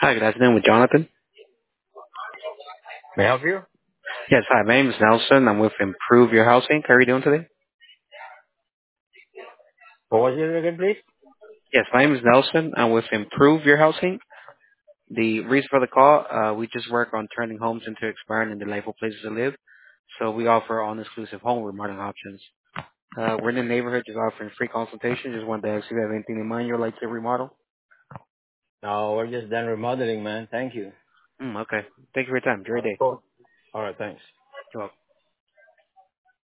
Hi, good afternoon with Jonathan. May I help you? Yes, hi, my name is Nelson. I'm with Improve Your Housing. How are you doing today? What was it again, please? Yes, my name is Nelson. I'm with Improve Your Housing. The reason for the call, we just work on turning homes into expiring and delightful places to live. So we offer all-inclusive home remodeling options. We're in the neighborhood just offering free consultation. Just wanted to ask if you have anything in mind you'd like to remodel. No, we're just done remodeling, man. Thank you. Okay. Thank you for your time. Enjoy your day. Cool. All right, thanks. You're welcome.